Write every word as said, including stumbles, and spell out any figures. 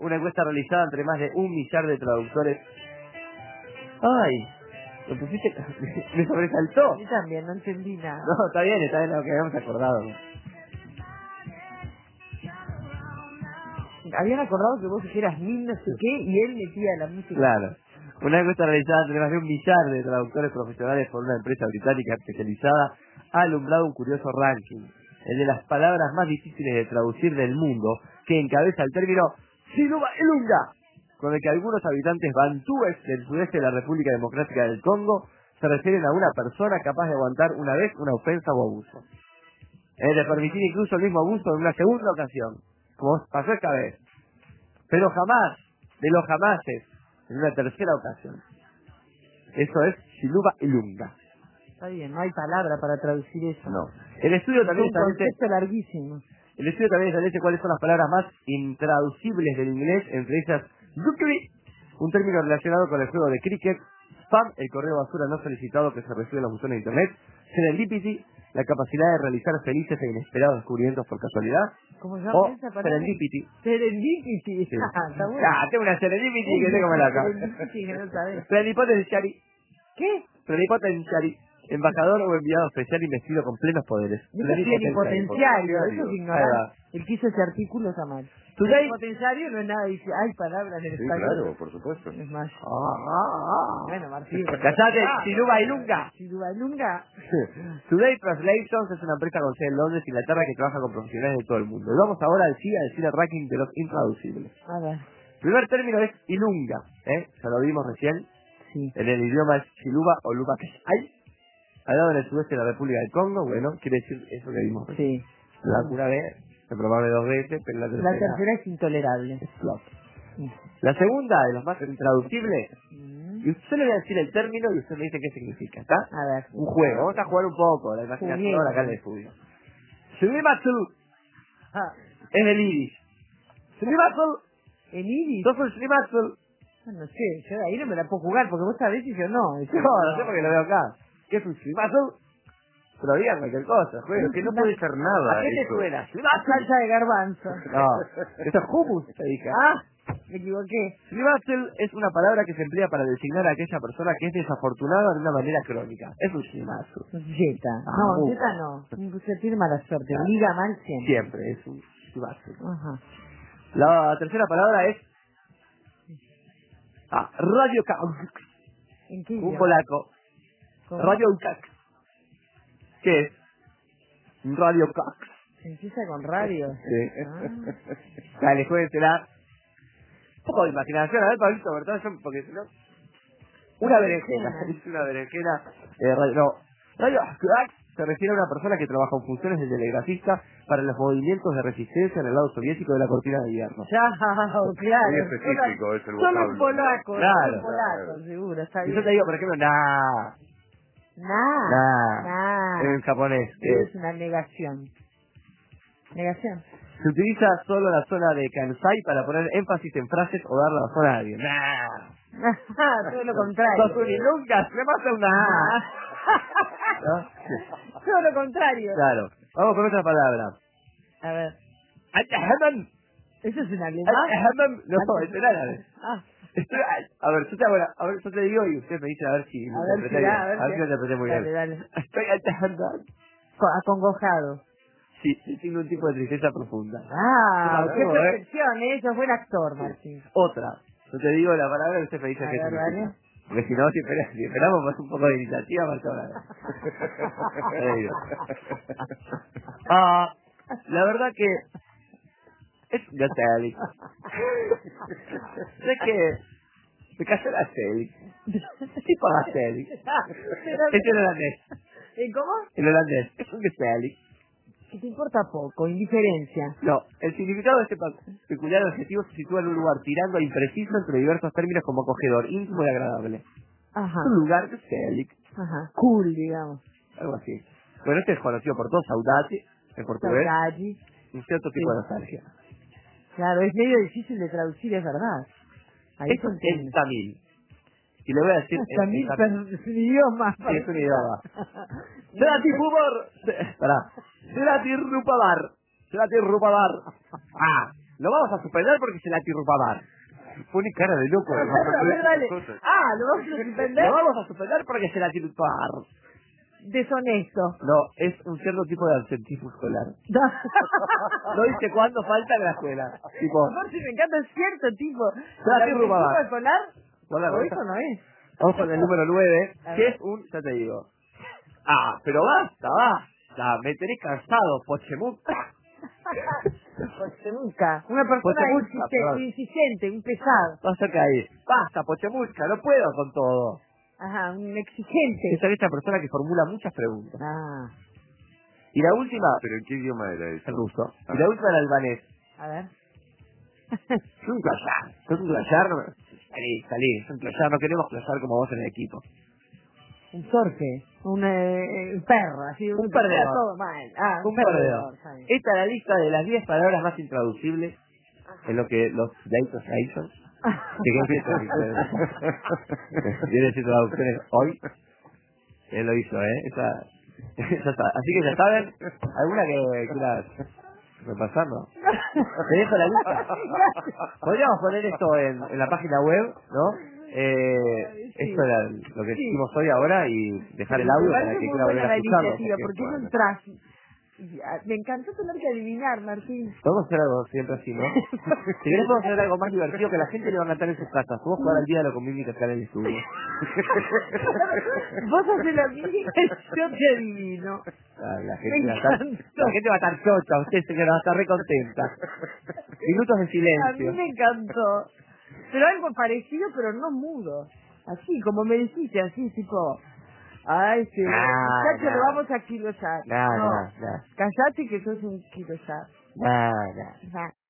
una encuesta realizada entre más de un millar de traductores. Ay, lo pusiste, me sobresaltó. A mí también, no entendí nada. No, está bien, está bien lo que habíamos acordado. Habían acordado que vos dijeras mil no sé qué y él metía la música. Claro. Una encuesta realizada entre más de un millar de traductores profesionales por una empresa británica especializada ha alumbrado un curioso ranking, el de las palabras más difíciles de traducir del mundo, que encabeza el término Siluba Ilunga, con el que algunos habitantes bantúes del sudeste de la República Democrática del Congo se refieren a una persona capaz de aguantar una vez una ofensa o abuso. Es de permitir incluso el mismo abuso en una segunda ocasión, como pasó esta vez. Pero jamás, de los jamases, en una tercera ocasión. Eso es Siluba Ilunga. Está bien, no hay palabra para traducir eso. No. El estudio Es también un establece... concepto larguísimo. El estudio también establece cuáles son las palabras más intraducibles del inglés, entre ellas Dookery, un término relacionado con el juego de cricket, spam, el correo basura no solicitado que se recibe en los buzones de internet, serendipity, la capacidad de realizar felices e inesperados descubrimientos por casualidad, ¿Cómo se llama o esa palabra? serendipity. Serendipity. Sí. Ah, está bueno. Ah, tengo una serendipity que tengo la acá. Serendipity que no sabes. Plenipotenciary, ¿Qué? plenipotenciary, embajador o enviado especial investido con plenos poderes. Eso es plenipotenciario, eso es Ahí ignorante. va. El que hizo ese artículo está mal. Today... Plenipotenciario no es nada, dice, hay palabras en el Sí, español. claro, por supuesto. Es más. Ah, ah, ah. Bueno, Martín. ¡Cállate! ¡Siluba Ilunga! Silubalunga. Today Translations es una empresa con sede en Londres, Inglaterra, que trabaja con profesionales de todo el mundo. Y vamos ahora al C I A, a decir el ranking de los intraducibles. A ver. El primer término es Ilunga, ¿eh? Ya lo vimos recién. Sí. En el idioma es Chiluba o Luba Kashai, hablado en el sudeste de la República del Congo. Bueno, quiere decir eso que vimos recién. Sí. La vacuna B, se probable dos veces, pero la tercera... La tercera es intolerable. es flop. La segunda, de los más intraducibles, Mm. y usted le voy a decir el término y usted me dice qué significa, ¿está? A ver. Un juego, vamos a jugar un poco, la imaginación Juguemos. acá en el estudio. Shurimatsu Ah, es el iris. Shurimatsu, ¿el iris? sos un Shurimatsu. Ah, no sé, yo de ahí no me la puedo jugar porque vos sabés y yo no. No, no sé porque lo veo acá. ¿Qué es un Shurimatsu? Pero digan cualquier cosa, juego. Que no puede ser nada ¿A qué te eso. suena? Una Shurimatsu. salsa de garbanzo. No, esto es hummus, te dije. Ah, me equivoqué. Shurimatsu es una palabra que se emplea para designar a aquella persona que es desafortunada de una manera crónica. Es un Shurimatsu. Zeta. Ah, No, muy Zeta no. Se tiene mala suerte. Claro. Liga mal siempre. Siempre es un Shurimatsu. Ajá. La tercera palabra es... Ah, Radio ¿En qué un idioma? polaco. ¿Cómo? Radio Cax. ¿Qué es? Radio Cax. Se empieza con radio. Sí. Ah. Dale, juéguensela. Un poco de imaginación, a ver, Pablito, ¿verdad? Yo- porque si no... Una berenjena. Es una berenjena. Eh, radio, no. Radio Cax se refiere a una persona que trabaja en funciones de telegrafista para los movimientos de resistencia en el lado soviético de la cortina de hierro. Ya, claro. Muy específico es el Solo vocablo. en polaco, Claro. solo en polaco, seguro, está Y bien. yo te digo, por ejemplo, nah, Nah, nah, nah. en japonés. ¿qué es? Es una negación. Negación. Se utiliza solo la zona de Kansai para poner énfasis en frases o dar la zona a alguien. Nah. Todo lo contrario. Sos un ilunga, se pasa una A. ¿No? Todo lo contrario. Claro. Vamos con otra palabra. A ver, Atahaman. ¿eso es un alemán? Atahaman. No, es en árabe. Ah, Estoy, a ver, yo te, hago la- a ver, yo te digo y usted me dice a ver si lo a ver interpreté si bien. da, a ver A ver si- si lo interpreté muy dale, bien. dale. Estoy atahaman. Co- acongojado. Sí, sí, tengo un tipo de tristeza profunda. Ah, Yo qué me acuerdo, ¿eh? perfección, ¿eh? Eso fue el actor, Martín. Otra. Yo te digo la palabra y usted me dice A qué ver, significa. dale. Porque si no, si, espera- si esperamos más un poco de iniciativa, más ahora. Ah, la verdad que es gatélico. Sé que me cayó la Celi. Tipo Gatélico. Es el holandés. ¿Y cómo? El holandés. Es un Gatélico. Que te importa poco, indiferencia. No, el significado de este pa- peculiar adjetivo se sitúa en un lugar tirando a impreciso entre diversos términos como acogedor, íntimo y agradable. Ajá, Es un lugar Gatélico. ajá. Cool, digamos. Algo así. Bueno, este es conocido por todos, saudade, en portugués, Saudade. un cierto tipo Sí. de nostalgia. Claro, es medio difícil de traducir, es verdad. Ahí Esto se es entiende. tamil. Y le voy a decir... Hasta en- mil en- per- es un idioma. Sí, es un idioma. Serati Pumor. Pará. Serati Rupadar. Serati Rupadar. Ah. lo vamos a suspender porque se la tirrupamar. Pone cara de loco. A ver, dale. Ah, lo vamos a suspender. Lo vamos a suspender porque se la tirrupamar. Deshonesto. No, es un cierto tipo de absentismo escolar. No. No dice cuándo falta en la escuela. Tipo, Aparte me encanta cierto tipo. Se la ¿El tirrupamar. tipo escolar? ¿Cuál es la O cosa? eso no es. Vamos con el número nueve, A que ver. es un, ya te digo. Ah, pero basta, basta. Me tenés cansado, pochemuta. Pochemuca. Una persona Pochemuca, insiste- perdón. insistente, un pesado. Va cerca ahí. Basta, pochemuca, no puedo con todo. Ajá, un exigente. Esa es esta persona que formula muchas preguntas. Ah, Y la última, ¿Pero en qué idioma era eso? el ruso. Y la última el albanés. a ver. Es un clayar. Es un clayar. Salí, salí. Es un clayar. No queremos clayar como vos en el equipo. Un torque, un, eh, un perro, así, Un perdedor. todo mal. Ah, Un perdedor. está bien. Esta es la lista de las diez palabras más intraducibles en lo que los datos Jason. ¿De qué empieza? Viene decir traducciones hoy. Él lo hizo, ¿eh? Esa, esa está. Así que ya saben, alguna que quieras repasar, ¿no? Te dejo la lista. Podríamos poner esto en, en la página web, ¿no? Eh, Sí. esto era lo que Sí. hicimos hoy ahora y dejar el Me audio parece para que muy quiera volver buena a la escucharlo. iniciativa, porque, porque es bueno, un trash. Ya, me encantó tener que adivinar, Martín. Podemos hacer algo siempre así, ¿no? Si querés podemos hacer algo más divertido que la gente le va a cantar en sus casas. Podemos jugar al día de lo con mímica acá en el estudio. Vos haces la mímica y yo te adivino. Ah, la, Me gente va a estar, encantó. la gente va a estar chocha, usted se va a estar re contenta. Minutos de A mí silencio. me encantó. Pero algo parecido, pero no mudo. Así, como me dijiste, así, tipo... Ay, sí, Ah, muchacho, no. lo vamos a kilosar. No, no, no, no. Callate que sos un kilosar. No, no. Nah.